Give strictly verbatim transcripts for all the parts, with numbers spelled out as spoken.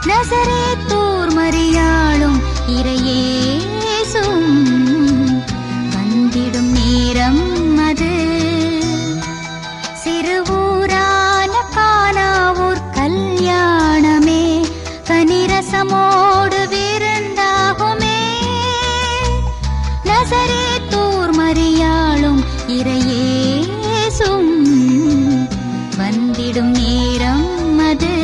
நசரேத்தூர் மரியாளும் இறையேசும் வந்திடும் நேரம் அது. சிறுவூரான கானாவூர் கல்யாணமே கனிரசமோடு விருந்தாகுமே. நசரேத்தூர் மரியாளும் இறையேசும் வந்திடும் நேரம் அது.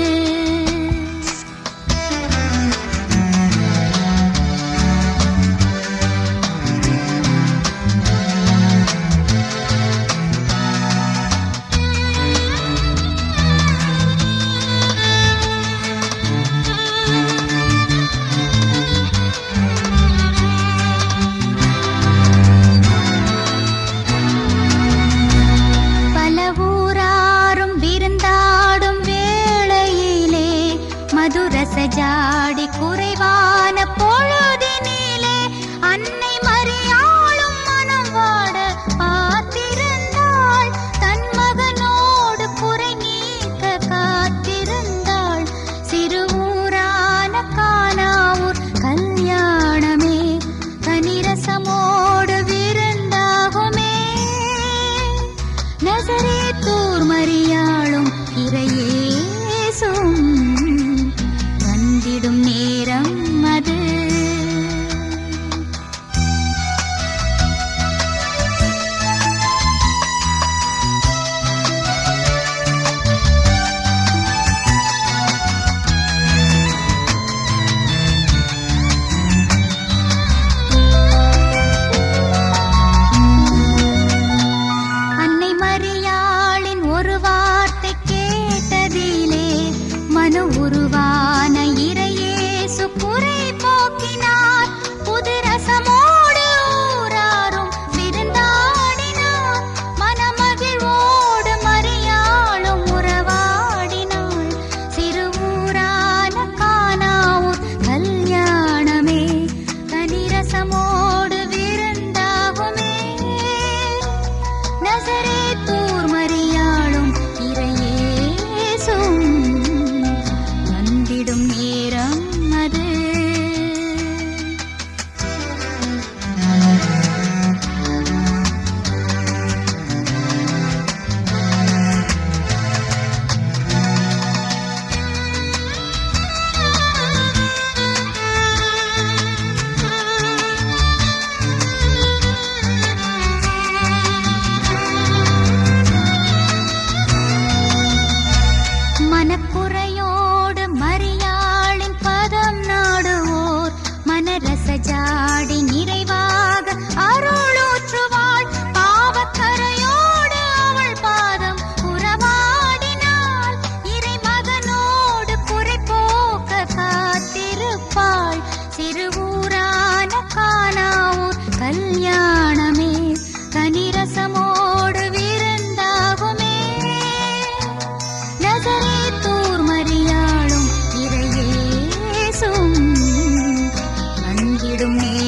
ஜாடி குறைவான பொழுதினிலே அன்னை மரியாளும் மனம் வாட பார்த்திருந்தாள். தன் மகனோடு குறை நீக்க காத்திருந்தாள். சிறுவூரான கானாவூர் கல்யாணமே கனிரசமோடு விருந்தாகுமே. நசரேத்தூர் மரியாளும் இறையேசும் வந்திடும் நேரம் அது. அன்னை மரியாளின் ஒரு வார்த்தை கேட்டதிலே மனு உருவான இறையேசு குறை போக்கினார். புதுரசமோடு ஊராரும் விருந்தாடினார். மனமகிழ்வோடு மரியாளும் உறவாடினாள். சிறுவூரான கானாவூர் கல்யாணமே கனிரசமோடு விருந்தாகுமே. நசரேத்தூர் மரியாளும் இறையேசும் வந்திடும் நேரம் அது. மனக்குறையோடு மரியாளின் பதம் நாடுவோர் மனரச ஜாடி நிறைவாக அருளூற்றுவாள். பாவக்கரையோடு அவள் பாதம் உறவாடினாள். இறை மகனோடு குறை போக்க காத்திருப்பாள். சிறுவூரான கானாவூர் கல்யாணமே கனிரசமோடு விருந்தாகுமே. நசரேத்தூர் மரியாளும் இறையேசும் வந்திடும்